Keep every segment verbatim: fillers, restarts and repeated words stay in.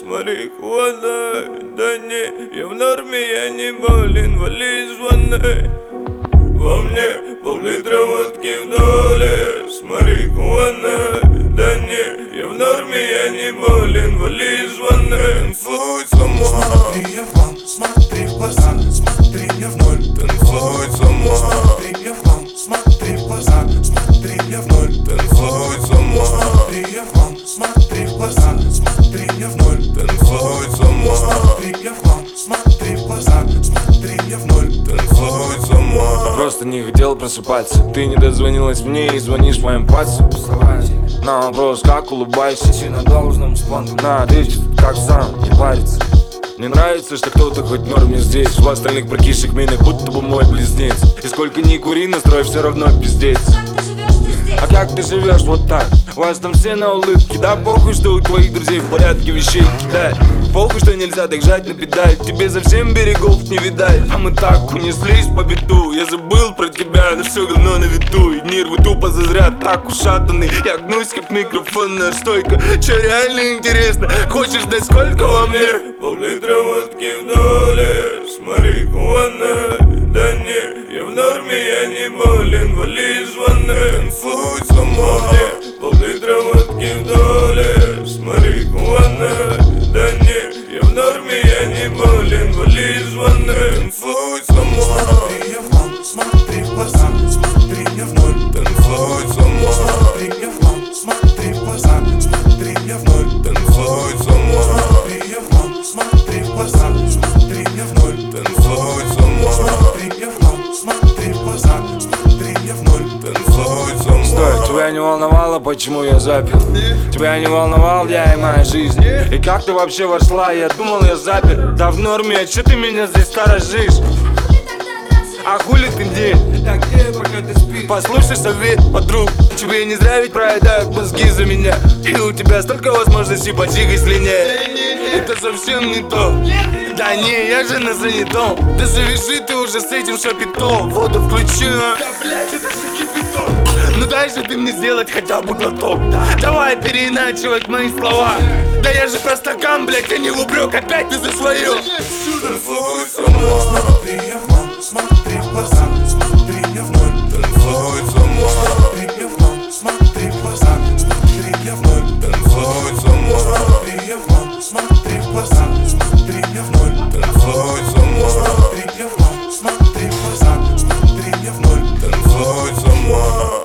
с марихуаной. Да не, я в норме, я не болен, вали из ванной. Во мне пол-литра водки в доле с марихуаной. Да не, я в норме, я не болен, вали из ванной. Танцуй сама. Смотри, я в план, смотри в глаза, смотри, я в ноль. Танцуй сама. Смотри, я в план, смотри в глаза, смотри, я в ноль. Танцуй сама. Смотри, я в план, смотри в глаза, смотри, я в ноль. Танцуй сама. Смотри, я в план, смотри в глаза, смотри, я в ноль. Танцуй сама. Просто не хотел просыпаться. Ты не дозвонилась мне и звонишь моим пальцем. На вопрос, как улыбайся, си на должном спонтанно на ответит, как сам, не парится. Мне нравится, что кто-то хоть в норме здесь. У остальных братишек меня будто бы мой близнец. И сколько ни кури, настрой все равно пиздец. А как ты живешь вот так? У вас там все на улыбке. Да похуй, что у твоих друзей в порядке вещей кидать. Похуй, что нельзя так жать на педаль. Тебе совсем берегов не видать. А мы так унеслись по биту. Я забыл про тебя, но все говно на виду. И нервы тупо зазря так ушатаны. Я гнусь как микрофонная стойка. Че реально интересно? Хочешь знать, сколько во мне? Пол-литра водки в доле с марихуаной. Да не, я в норме, я не болен, вали из ванной. Танцуй сама. Пол-литра водки в доле с марихуаной. Да не, я в норме, я не болен, вали из ванной. Танцуй сама. Смотри, я в план, смотри в глаза, смотри, я в ноль. Танцуй сама. Смотри, я в план, смотри в глаза, смотри, я в ноль. Танцуй сама. Смотри, я в план, смотри в глаза, смотри, я в ноль. Танцуй сама. Смотри, я в план, смотри в глаза, смотри, я в ноль. Танцуй сама. Стой, тебя не волновало, почему я запил? Тебя не волновал я и моя жизнь. И как ты вообще вошла? Я думал, я запер. Да в норме, а че ты меня здесь сторожишь? А хули ты где? Да где, пока ты спишь? Послушай совет, подруг. Тебе не зря ведь проедают мозги за меня. И у тебя столько возможностей потихо слинять. Это совсем не то. Да не, я же на занятом. Да завяжи ты уже с этим шапитом. Воду включи. Да блять, это же кипяток. Ну дай же ты мне сделать хотя бы глоток. Давай переиначивать мои слова. Да я же про стакан, блять, а не в упрек. Опять ты за свое. Танцуй сама. Смотри, я в план, смотри в глаза, смотри, я в ноль. Танцуй сама. Смотри, я в план, смотри в глаза, смотри, я в ноль. Танцуй сама. Смотри, я в план, смотри в глаза, смотри, я в ноль. Танцуй сама. Смотри, я в план, смотри в глаза, смотри, я в ноль. Танцуй сама.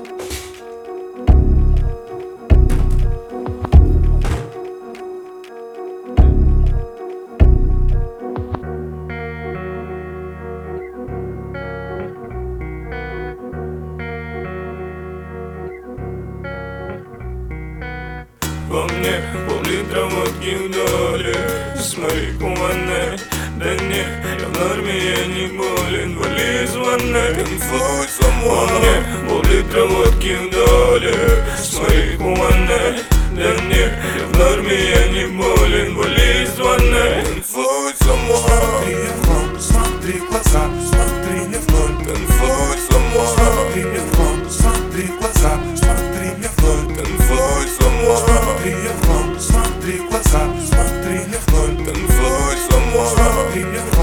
Во мне пол-литра водки в доле с марихуаной. Да не, я в норме, я не болен, вали из ванной. Танцуй сама. Во мне пол-литра водки в доле с марихуаной. Да не, я в норме, я не болен, вали из ванной. Танцуй сама. Смотри, я в план, смотри в глаза, смотри, я в ноль. Танцуй сама. Смотри, я в план, смотри в глаза, смотри, я в ноль. Танцуй сама. Смотри, я в план, смотри в глаза, смотри, я в ноль. Танцуй сама. Смотри, я в план.